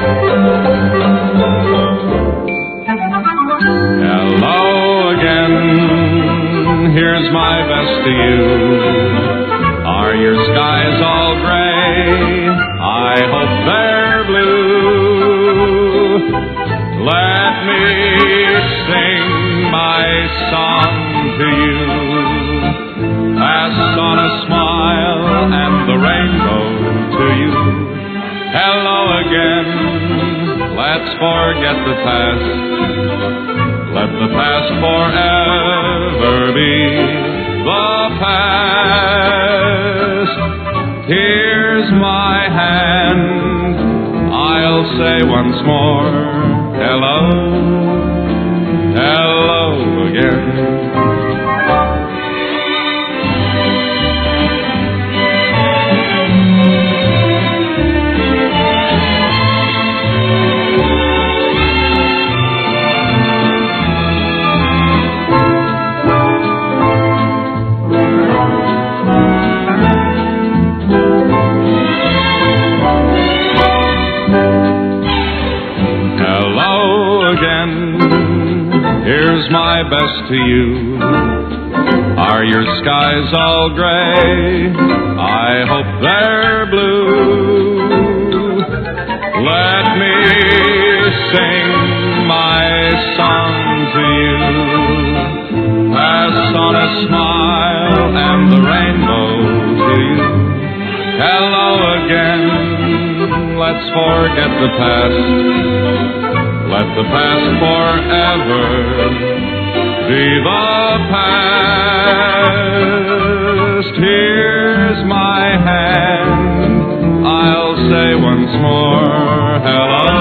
Hello again, here's my best to you. Are your skies all gray? I hope they're blue. Let me sing my song to you. Pass on a smile and the rainbow to you. Hello again, let's forget the past. Let the past forever be the past. Here's my hand, I'll say once more, hello, hello again. Here's my best to you. Are your skies all gray? I hope they're blue. Let me sing my song to you. Pass on a smile and the rainbow to you. Hello again, let's forget the past. Let the past forever be the past. Here's my hand, I'll say once more, hello,